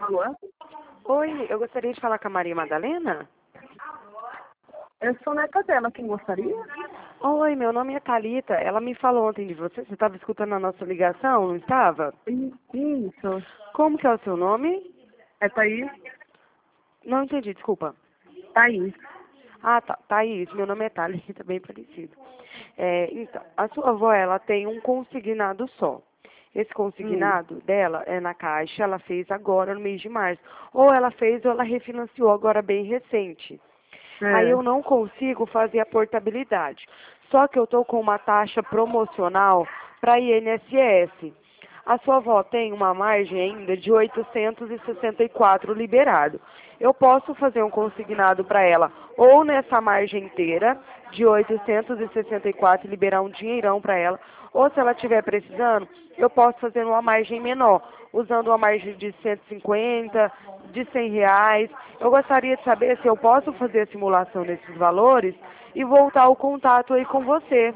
Alô? Oi, eu gostaria de falar com a Maria Madalena. Eu sou neta dela, quem gostaria? Oi, meu nome é Thalita. Ela me falou ontem de você. Você estava escutando a nossa ligação, não estava? Isso. Como que é o seu nome? É Thaís? Não entendi, desculpa. Thaís. Ah, tá, Thaís. Meu nome é Thalita, bem parecido. Então, a sua avó, ela tem um consignado só. Esse consignado dela é na Caixa, ela fez agora no mês de março. Ou ela fez ou ela refinanciou agora bem recente. Aí É. eu não consigo fazer a portabilidade. Só que eu estou com uma taxa promocional para INSS. A sua avó tem uma margem ainda de 864 liberado. Eu posso fazer um consignado para ela ou nessa margem inteira de 864 e liberar um dinheirão para ela, ou se ela estiver precisando, eu posso fazer uma margem menor, usando uma margem de 150, de R$ 100. Eu gostaria de saber se eu posso fazer a simulação desses valores e voltar o contato aí com você.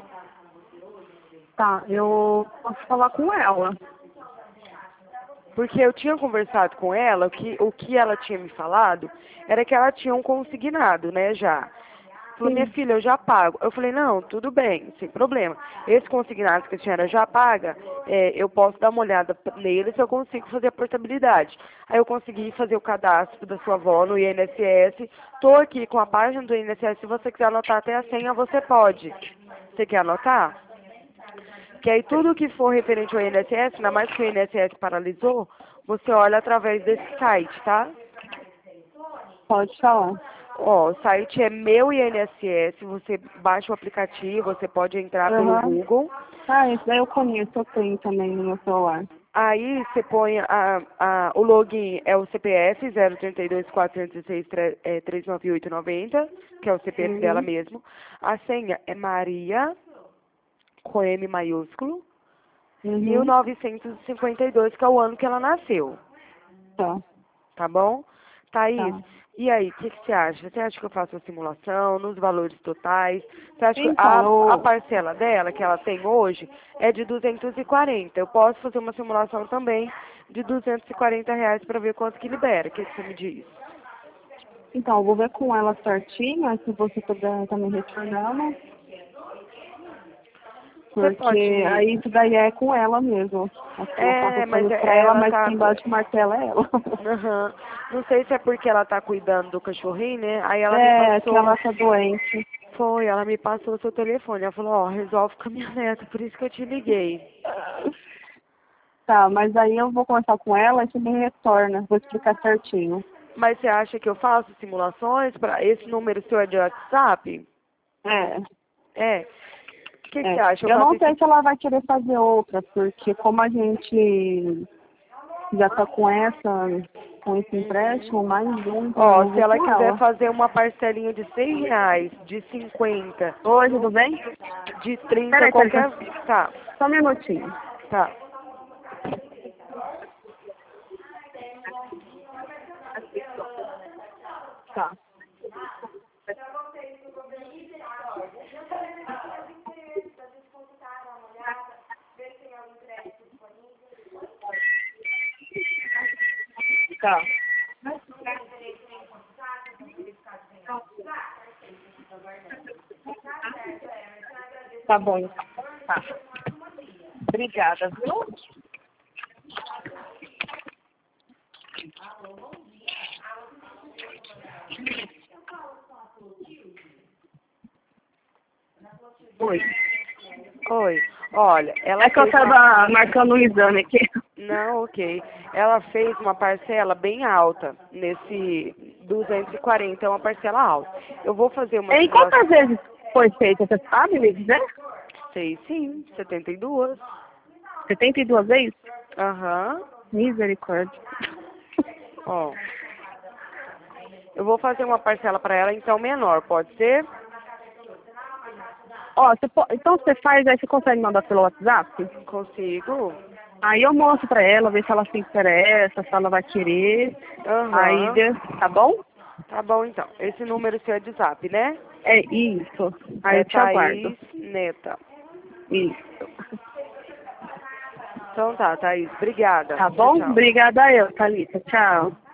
Tá, eu posso falar com ela. Porque eu tinha conversado com ela, o que ela tinha me falado era que ela tinha um consignado, né, já. Falou, minha Sim. filha, eu já pago. Eu falei, não, tudo bem, sem problema. Esse consignado que a senhora já paga, eu posso dar uma olhada nele se eu consigo fazer a portabilidade. Aí eu consegui fazer o cadastro da sua avó no INSS. Estou aqui com a página do INSS. Se você quiser anotar até a senha, você pode. Você quer anotar? Que aí tudo que for referente ao INSS, ainda mais que o INSS paralisou, você olha através desse site, tá? Pode falar. Ó, o site é Meu INSS, você baixa o aplicativo, você pode entrar pelo Aham. Google. Ah, esse daí eu conheço, eu tenho também no meu celular. Aí você põe o login é o CPF 032.416.39890, que é o CPF dela Uhum. mesmo. A senha é Maria, com M maiúsculo, Uhum. 1952, que é o ano que ela nasceu. Tá, Tá bom? Thaís, tá. e aí, o que você acha? Você acha que eu faço a simulação nos valores totais? Você acha que Então, a eu... parcela dela, que ela tem hoje, é de 240? Eu posso fazer uma simulação também de R$ 240 para ver quanto que libera. O que você me diz? Então, eu vou ver com ela certinho, aí se você puder também retornando. Você Porque pode... aí isso daí é com ela mesmo. Assim, eu faço as Mas coisas pra ela, ela mas tá... quem bate o martelo é ela. Aham. Não sei se é porque ela tá cuidando do cachorrinho, né? Aí ela me É, que passou... ela tá doente. Ela me passou o seu telefone. Ela falou, ó, resolve com a minha neta, por isso que eu te liguei. Tá, mas aí eu vou conversar com ela e você me retorna. Vou explicar certinho. Mas você acha que eu faço simulações para esse número seu é de WhatsApp? É, É. O que você é. acha? Eu Eu faço não sei esse... se ela vai querer fazer outra, porque como a gente já tá com esse empréstimo, mais um, então Ó, eu se vou ela com quiser ela. fazer uma parcelinha de R$ 100, de 50, Oi, tudo bem? de 30, Peraí, qualquer... peraí. Tá, Só um minutinho. tá. Tá. Tá. Tá bom, então. Tá. Obrigada, viu? Oi. Oi. Olha, ela É que eu fez uma... tava marcando um exame aqui. Não, ok. Ela fez uma parcela bem alta nesse 240, é uma parcela alta. Eu vou fazer uma Em simulação. quantas vezes foi feita, você sabe me dizer? Sei sim, 72. 72 vezes? Aham. Misericórdia. Ó, eu vou fazer uma parcela para ela, então menor, pode ser? Ó, então você faz, aí você consegue mandar pelo WhatsApp? Consigo? Aí eu mostro pra ela, ver se ela se interessa, se ela vai querer. Aí, Aham. tá bom? Tá bom então. Esse número seu é de zap, né? É isso. Aí É eu te aguardo. Thaís Neta. Isso. Então tá, Thaís. Obrigada. Tá bom? Tchau. Obrigada eu, Thalita. Tchau.